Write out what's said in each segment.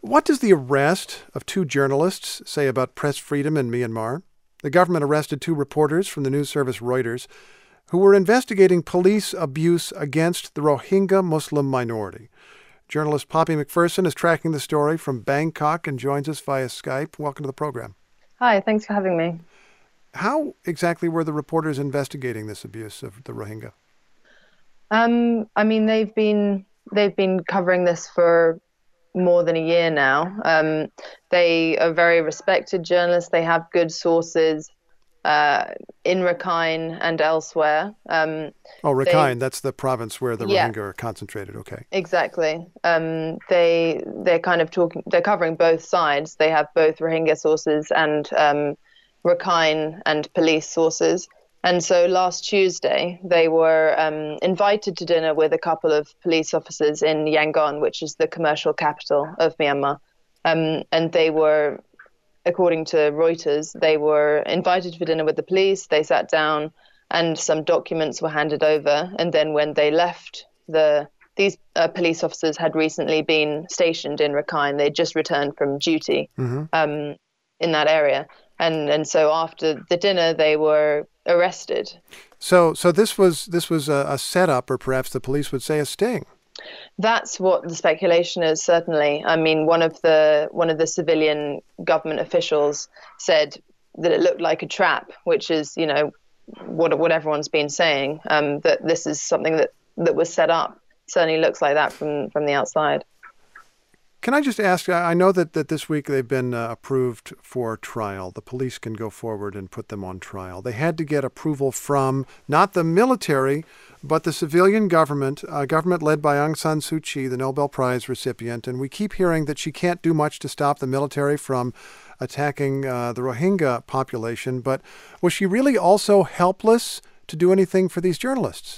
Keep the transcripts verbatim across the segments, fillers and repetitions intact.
What does the arrest of two journalists say about press freedom in Myanmar? The government arrested two reporters from the news service Reuters who were investigating police abuse against the Rohingya Muslim minority. Journalist Poppy McPherson is tracking the story from Bangkok and joins us via Skype. Welcome to the program. Hi, thanks for having me. How exactly were the reporters investigating this abuse of the Rohingya? Um, I mean, they've been they've been covering this for more than a year now. Um, they are very respected journalists. They have good sources uh, in Rakhine and elsewhere. Um, oh, Rakhine, they, that's the province where the yeah, Rohingya are concentrated. Okay. Exactly. Um, they they're kind of talking. They're covering both sides. They have both Rohingya sources and um, Rakhine and police sources. And so last Tuesday, they were um, invited to dinner with a couple of police officers in Yangon, which is the commercial capital of Myanmar. Um, and they were, according to Reuters, they were invited for dinner with the police. They sat down and some documents were handed over. And then when they left, the these uh, police officers had recently been stationed in Rakhine. They'd just returned from duty mm-hmm. um, in that area. And and so after the dinner, they were arrested. So so this was this was a, a setup, or perhaps the police would say a sting. That's what the speculation is, certainly. I mean, one of the one of the civilian government officials said that it looked like a trap, which is, you know, what what everyone's been saying, um, that this is something that, that was set up. Certainly looks like that from, from the outside. Can I just ask, I know that, that this week they've been uh, approved for trial. The police can go forward and put them on trial. They had to get approval from not the military, but the civilian government, a government led by Aung San Suu Kyi, the Nobel Prize recipient. And we keep hearing that she can't do much to stop the military from attacking uh, the Rohingya population. But was she really also helpless to do anything for these journalists?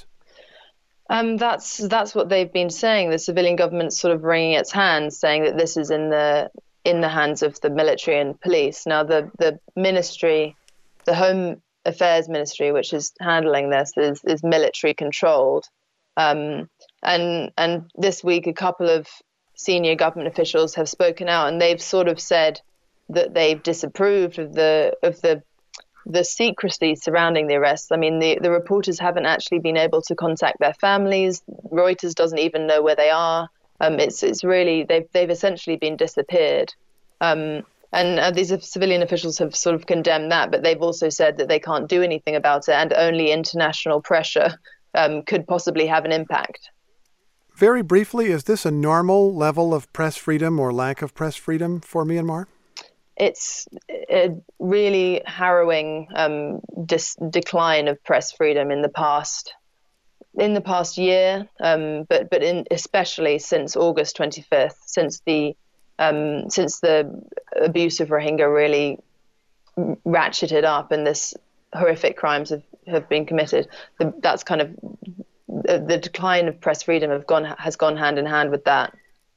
Um, that's that's what they've been saying. The civilian government's sort of wringing its hands, saying that this is in the in the hands of the military and police. Now, the the ministry, the Home Affairs Ministry, which is handling this, is is military controlled. Um, and and this week, a couple of senior government officials have spoken out, and they've sort of said that they've disapproved of the of the. the secrecy surrounding the arrests. I mean, the, the reporters haven't actually been able to contact their families. Reuters doesn't even know where they are. Um, it's it's really, they've, they've essentially been disappeared. Um, and uh, these civilian officials have sort of condemned that, but they've also said that they can't do anything about it and only international pressure um, could possibly have an impact. Very briefly, is this a normal level of press freedom or lack of press freedom for Myanmar? It's a really harrowing um, dis- decline of press freedom in the past, in the past year, um, but but in, especially since August twenty-fifth, since the um, since the abuse of Rohingya really ratcheted up and this horrific crimes have, have been committed. The, that's kind of the, the decline of press freedom have gone has gone hand in hand with that.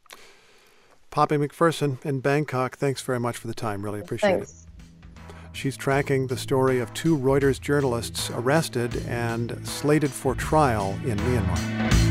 Poppy McPherson in Bangkok, thanks very much for the time. Really appreciate Thanks. it. She's tracking the story of two Reuters journalists arrested and slated for trial in Myanmar.